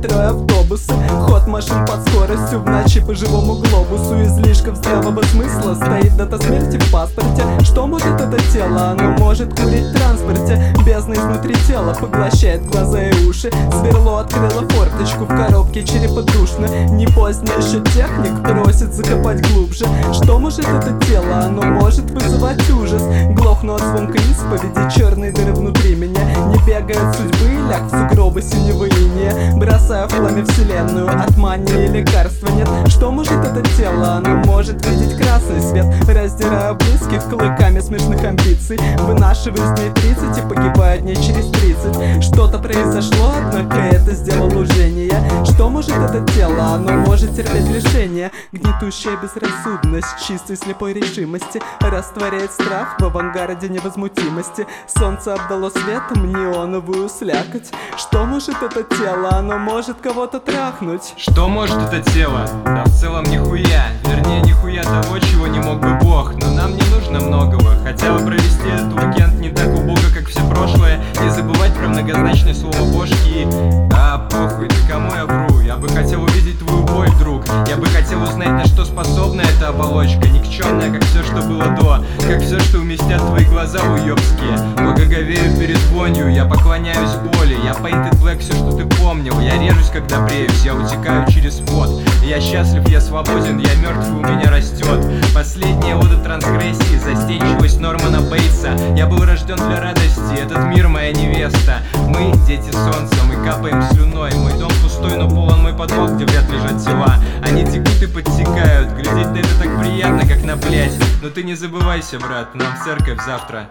метро и автобусы, ход машин под скоростью в ночи по живому глобусу. Излишков здравого смысла стоит дата смерти в паспорте. Что может это тело? Оно может курить в транспорте. Бездна изнутри тела поглощает глаза и уши. Сверло открыло форточку в коробке череподушно. Не поздний еще техник просит закопать глубже. Что может это тело? Оно может вызывать ужас. Глохну от звонка исповеди, черные дыры внутри меня. Не бегают судьбы, ляг в сугробы синего иния. Бросаю в пламя вселенную, от мании лекарства нет. Что может это тело? Оно может видеть красный свет. Раздираю близких клыками смешных амбиций. Вынашиваю с ней 30 и погибаю дней через 30. Что-то произошло, однако это сделал уже не я. Что может это тело? Оно может терпеть лишения. Гнетущая безрассудность чистой слепой решимости растворяет страх в авангарде невозмутимости. Солнце обдало светом неоновую слякоть. Что может это тело? Оно может кого-то трахнуть. Что может это тело? Да в целом нихуя. Вернее, нихуя того, чего не мог бы Бог. Но нам не нужно многого. Хотя бы провести этот уикенд не так убого, как все прошлое. Не забывать про многозначное слово бошки. А похуй, да кому я вру? Я бы хотел увидеть твою боль, друг. Я бы хотел узнать, на что способна эта оболочка. Никчемная, как все, что было до. Как все, что уместят твои глаза уёбские. Благоговею перед вонью, я поклоняюсь боли. Я painted black, все, что ты помнил. Я режусь, когда бреюсь, я утекаю через пот. Я счастлив, я свободен, я мертв, и у меня растет. Последняя ода трансгрессии, застенчивость Нормана Бейтса. Я был рожден для радости, этот мир моя невеста. Мы дети солнца, мы капаем слюной. Мой дом пустой, но полон мой подвал, где в ряд лежат тела. Они текут и подтекают, глядеть на это так приятно, как на блядь. Но ты не забывайся, брат, нам в церковь завтра.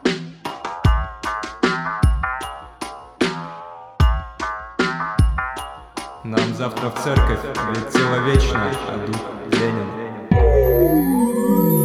Нам завтра в церковь, ведь тело вечно, а дух Ленин.